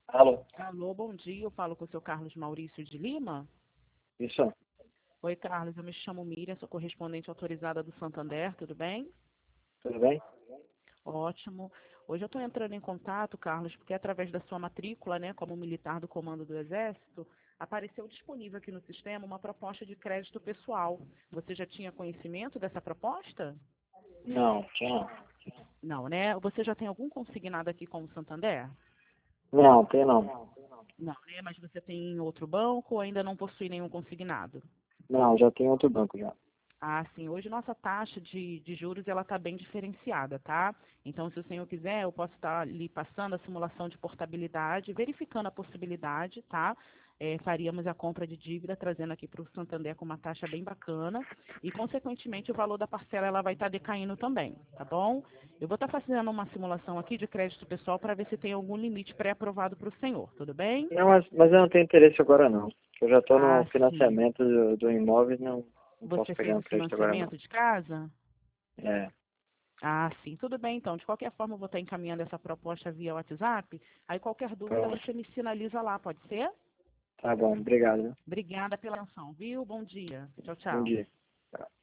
Alô? Alô, bom dia. Eu falo com o seu Carlos Maurício de Lima. Isso, Oi, Carlos. Eu me chamo Miriam, sou correspondente autorizada do Santander, tudo bem? tudo bem? Ótimo. Hoje eu estou entrando em contato, Carlos, porque através da sua matrícula, né, como militar do Comando do Exército, apareceu disponível aqui no sistema uma proposta de crédito pessoal. Você já tinha conhecimento dessa proposta? Não, tinha não. Não, né? Você já tem algum consignado aqui com o Santander? Não, tem não. Não, né? Mas você tem em outro banco ou ainda não possui nenhum consignado? Não, já tem outro banco já. Ah, sim. Hoje nossa taxa de juros ela está bem diferenciada, tá? Então, se o senhor quiser, eu posso estar ali passando a simulação de portabilidade, verificando a possibilidade, tá? Faríamos a compra de dívida, trazendo aqui para o Santander com uma taxa bem bacana e, consequentemente, o valor da parcela ela vai estar decaindo também, tá bom? Eu vou estar fazendo uma simulação aqui de crédito pessoal para ver se tem algum limite pré-aprovado para o senhor, tudo bem? Não, mas eu não tenho interesse agora não. Eu já estou no Ah, sim. financiamento do imóvel e não posso Você pegar fez um o crédito agora não. financiamento de casa? É, Ah, sim, tudo bem então. De qualquer forma, eu vou estar encaminhando essa proposta via WhatsApp. Aí qualquer dúvida pronto. você me sinaliza lá, pode ser? Tá bom, obrigado, viu? Obrigada pela atenção, viu? Bom dia. Tchau, Bom tchau. dia. Tá.